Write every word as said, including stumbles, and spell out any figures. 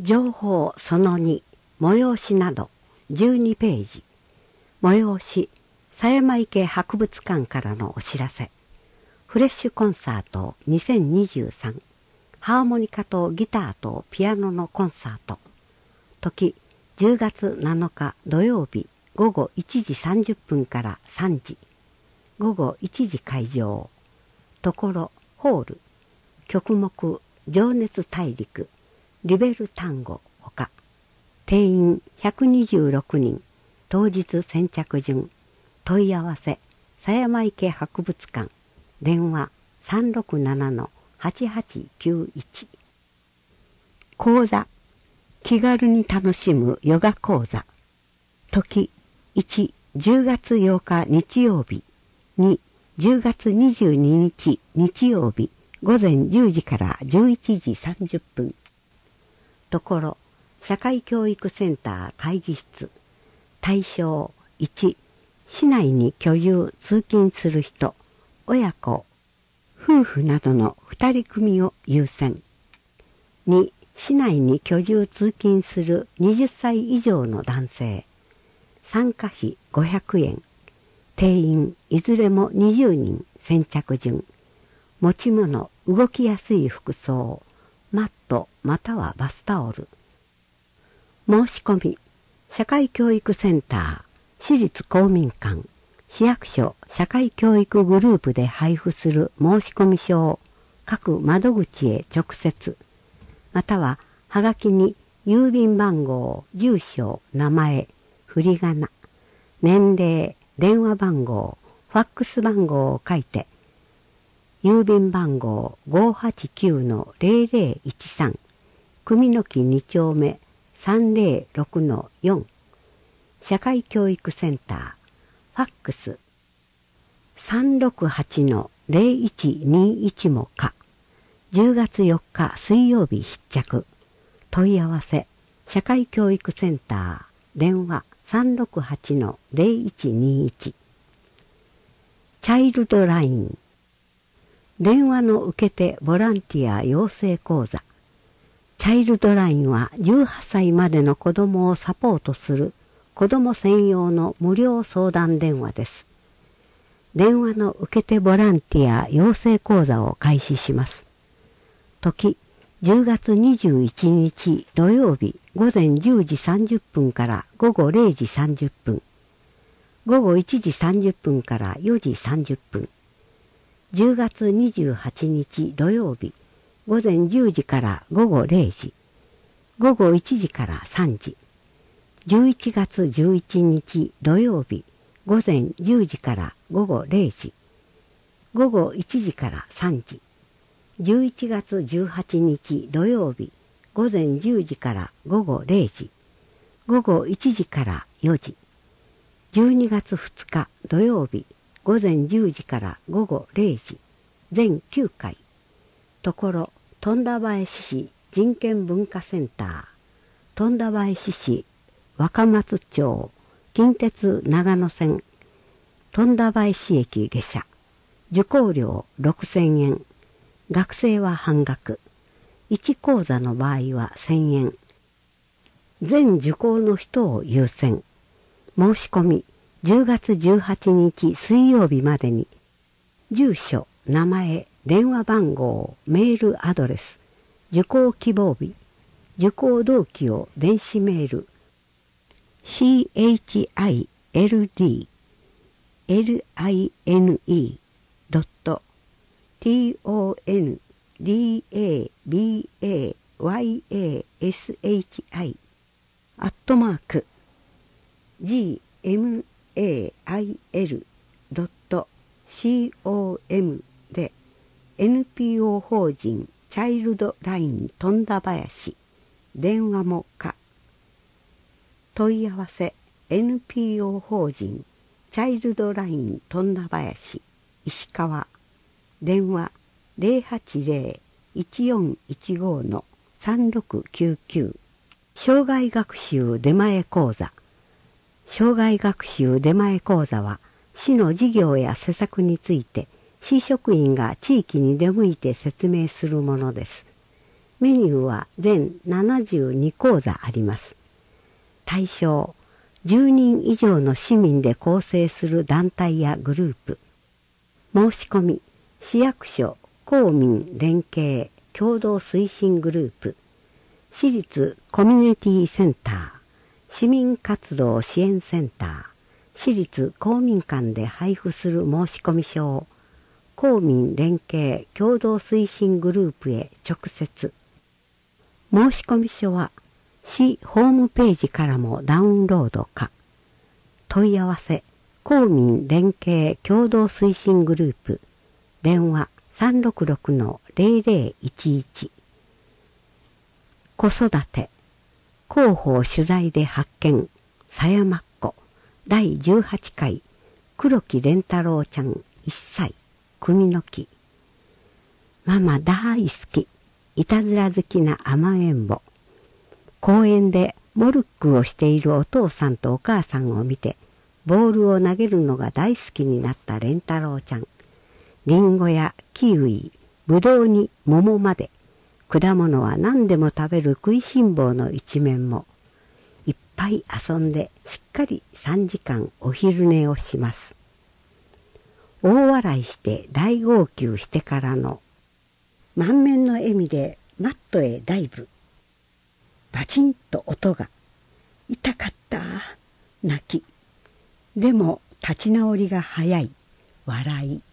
情報そのに、催しなどじゅうにページ。催し、狭山池博物館からのお知らせ。フレッシュコンサートにせんにじゅうさん。ハーモニカとギターとピアノのコンサート。時、じゅうがつなのか土曜日午後いちじさんじゅっぷんからさんじ。午後いちじ会場。ところ、ホール。曲目、情熱大陸。リベル単語ほか。定員ひゃくにじゅうろくにん。当日先着順。問い合わせ、狭山池博物館。電話 さんろくななのはちはちきゅういち。講座、気軽に楽しむヨガ講座。時、いち、じゅうがつようか日曜日。に、じゅうがつにじゅうににち日曜日。午前じゅうじからじゅういちじさんじゅっぷん。ところ、社会教育センター会議室。対象いち、市内に居住・通勤する人、親子、夫婦などのふたり組を優先。に、市内に居住・通勤するはたち以上の男性。参加費ごひゃくえん。定員いずれもにじゅうにん先着順。持ち物、動きやすい服装。マットまたはバスタオル。申し込み、社会教育センター、私立公民館、市役所社会教育グループで配布する申し込み書を各窓口へ直接、またははがきに郵便番号、住所、名前、振り仮名、年齢、電話番号、ファックス番号を書いて、郵便番号 ごはちきゅうのぜろぜろいちさん、組の木に丁目さんぜろろくのよん、社会教育センター、ファックスさんろくはちのぜろいちにいちもか、じゅうがつよっか水曜日必着。問い合わせ、社会教育センター、電話さんろくはちのぜろいちにいち。チャイルドライン。電話の受け手ボランティア養成講座。チャイルドラインはじゅうはっさいまでの子どもをサポートする子ども専用の無料相談電話です。電話の受け手ボランティア養成講座を開始します。時、じゅうがつにじゅういちにち土曜日午前じゅうじさんじゅっぷんから午後れいじさんじゅっぷん。午後いちじさんじゅっぷんからよじさんじゅっぷん。じゅうがつにじゅうはちにち土曜日、午前じゅうじから午後れいじ、午後いちじからさんじ、じゅういちがつじゅういちにち土曜日、午前じゅうじから午後れいじ、午後いちじからさんじ、じゅういちがつじゅうはちにち土曜日、午前じゅうじから午後れいじ、午後いちじからよじ、じゅうにがつふつか土曜日、午前じゅうじから午後れいじ、全きゅうかい。ところ、富田林市人権文化センター、富田林市若松町近鉄長野線、富田林駅下車。受講料ろくせんえん。学生は半額。いち講座の場合はせんえん。全受講の人を優先。申し込み、じゅうがつじゅうはちにち水曜日までに、住所、名前、電話番号、メールアドレス、受講希望日、受講動機を電子メール、チャイルドライン ドット トンダバヤシ アットマーク ジーエムエーアイエル ドット コム で エヌピーオー 法人チャイルドライン富田林電話も可。問い合わせ エヌピーオー 法人チャイルドライン富田林石川電話 ゼロはちゼロ いちよんいちご のさんろくきゅうきゅう。障害学習出前講座。障害学習出前講座は市の事業や施策について市職員が地域に出向いて説明するものです。 メニューは全ななじゅうに講座あります。対象じゅうにん以上の市民で構成する団体やグループ。申し込み市役所公民連携共同推進グループ、市立コミュニティセンター、市民活動支援センター、市立公民館で配布する申込書を公民連携共同推進グループへ直接。申込書は市ホームページからもダウンロードか。問い合わせ公民連携共同推進グループ、電話 さんろくろくのゼロゼロいちいち。子育て広報取材で発見狭山っ子だいじゅうはちかい黒木蓮太郎ちゃんいっさい組の木。ママ大好きいたずら好きな甘えん坊。公園でモルックをしているお父さんとお母さんを見てボールを投げるのが大好きになった蓮太郎ちゃん。リンゴやキウイ、ブドウに桃まで果物は何でも食べる食いしん坊の一面も。いっぱい遊んでしっかりさんじかんお昼寝をします。大笑いして大号泣してからの満面の笑みでマットへダイブ。バチンと音が。痛かった。泣き。でも立ち直りが早い。笑い。